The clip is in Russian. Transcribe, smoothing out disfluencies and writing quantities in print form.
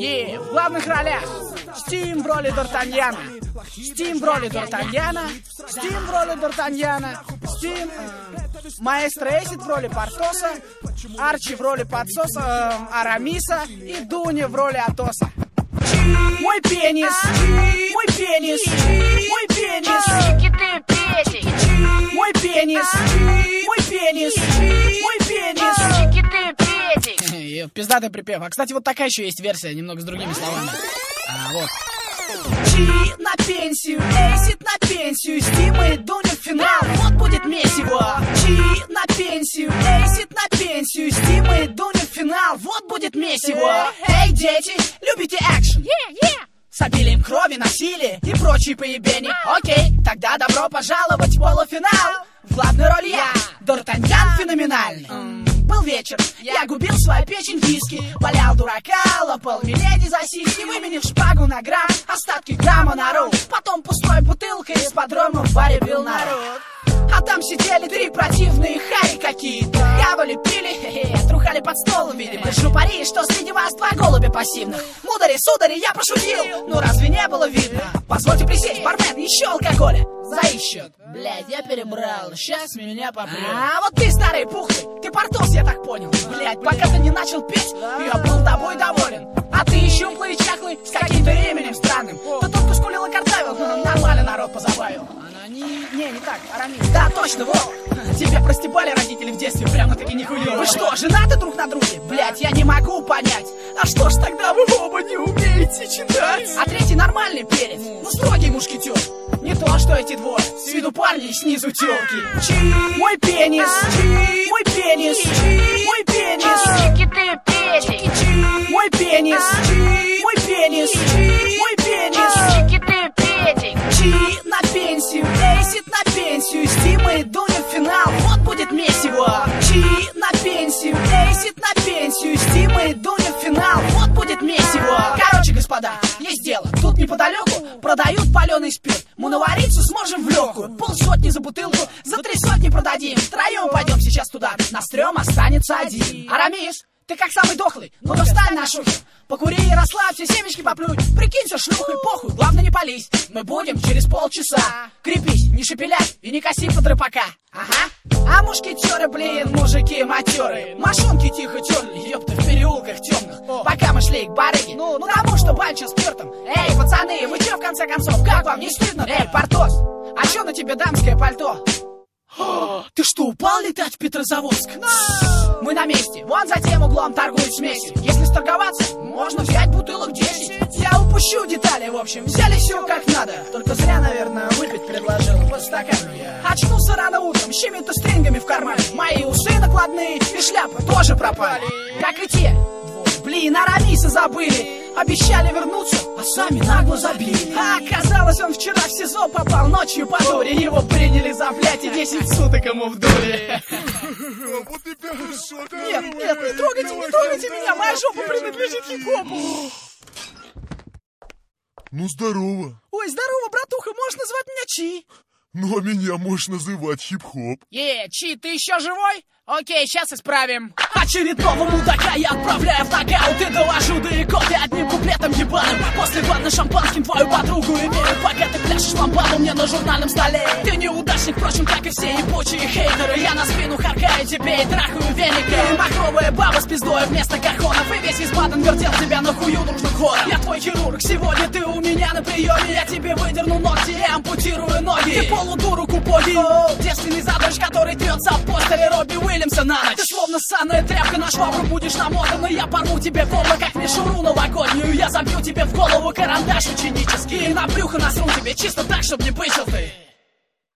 В главных ролях Стим в роли Д'Артаньяна, Стим в роли Д'Артаньяна, Стим в роли Д'Артаньяна, Стим... Маэстро Эйсид в роли Портоса, Арчи в роли подсоса, Арамиса и Дуня в роли Атоса. Мой пенис, мой пенис, мой пенис, мой пенис, мой пенис, мой пенис. Пиздатый припев. А, кстати, вот такая еще есть версия, немного с другими словами. Вот. Чи на пенсию, Эйсид на пенсию, Стим и Дуня в финал, вот будет месиво. Чи на пенсию, Эйсид на пенсию, Стим и Дуня в финал, вот будет месиво. Эй, дети, любите экшен? С обилием крови, насилия и прочие поебения. Окей, тогда добро пожаловать в полуфинал. В главной роли я, Д'Артаньян феноменальный. Был вечер, я губил свою печень виски, валял дурака, лопал миледи за сиськи, выменив шпагу на грамм, остатки грамма на руль. Потом пустой бутылкой из-под рома в баре бил народ. А там сидели три противные хари какие-то, хавали, пили, трухали под столом, видимо. Жупари, что среди вас два голубя пассивных. Мудари, судари, я пошутил, ну разве не было видно? Позвольте присесть, бармен, еще алкоголя заищет. Блядь, я перебрал, сейчас меня попрет. А вот ты, старый пухлый, ты Портос, я так понял. Блядь, пока ты не начал петь, я был тобой доволен. А ты щуплый и чахлый, с каким-то именем странным. Ты только скулил и картавил, нормально народ позабавил. Не так, Арамис. Да, точно, вот. Тебе простебали родители в детстве, прямо-таки нихуя. Вы что, женаты друг на друге? Блять, я не могу понять. А что ж тогда вы оба не умеете читать? А третий нормальный перец, ну строгий мушкетер. Не то, что эти двое, с виду парни и снизу тёлки. Мой пенис, мой пенис, мой пенис, мой пенис, мой пенис, мой пенис. Чи на пенсию, Эйсид на пенсию, Стим и Дуня в финал, вот будет месиво. Чи на пенсию, Эйсид на пенсию, Стим и Дуня в финал, вот будет месиво. Короче, господа, есть дело, тут неподалеку продают паленый спирт. Мы навариться сможем в легкую, 50 за бутылку, за 300 продадим. Втроем пойдем сейчас туда, на стрём останется один. Арамис, ты как самый дохлый, ну-ка встань на шухер. Покури и расслабься, семечки поплюнь. Прикинься шлюхой, похуй, главное не пались. Мы будем через полчаса. Крепись, не шепеляй и не коси под рыбака. Ага. А мушкетеры, блин, мужики матерые, мошонки тихо терли, ёпта, в переулках темных. Пока мы шли к барыге, ну тому, что банча спиртом. Эй, пацаны, вы чё в конце концов, как вам не стыдно? Эй, Портос, а чё на тебе дамское пальто? Ты что, упал летать в Петрозаводск? Мы на месте, вон за тем углом торгуют смесью. Если сторговаться, можно взять бутылок 10. Я упущу детали, в общем, взяли все как надо. Только зря, наверное, выпить предложил по стакану я. Очнулся рано утром, с чьими-то стрингами в кармане. Мои усы накладные и шляпы тоже пропали. Как и те. Блин, Арамиса забыли. Обещали вернуться, а сами нагло забили. А оказалось, он вчера в СИЗО попал ночью по дуре. Его приняли за блядь и 10 суток ему в дуре. Нет, не трогайте меня, моя жопа принадлежит хип-хопу. Ну, здорово. Ой, здорово, братуха, можешь назвать меня Чи? Ну, а меня можешь называть хип-хоп. Чи, ты еще живой? Окей, сейчас исправим. Очередного мудака я отправляю в нокаут и довожу далеко, ты одним куплетом ебаным. После ванны шампанским твою подругу имею. Пока ты пляшешь лампаду мне на журнальном столе. Ты неудачник, впрочем, как и все ебучие хейтеры. Я на спину харкаю тебе и трахаю веником. Махровая баба с пиздой вместо кахонов. И весь из Баден вертел тебя на хую дружным хором. Я твой хирург, сегодня ты у меня на приеме. Я тебе выдерну ногти и ампутирую ноги. Ты полудурок убогий, девственный задрыш, который трется в постере Робби Уильямса на ночь. Ты словно ссаная тряпка, на швабру будешь намотан. И я порву тебе горло, как мишуру новогоднюю. Я забью тебе в голову карандаш ученический. И на брюхо насру тебе чисто так, чтоб не пысил ты.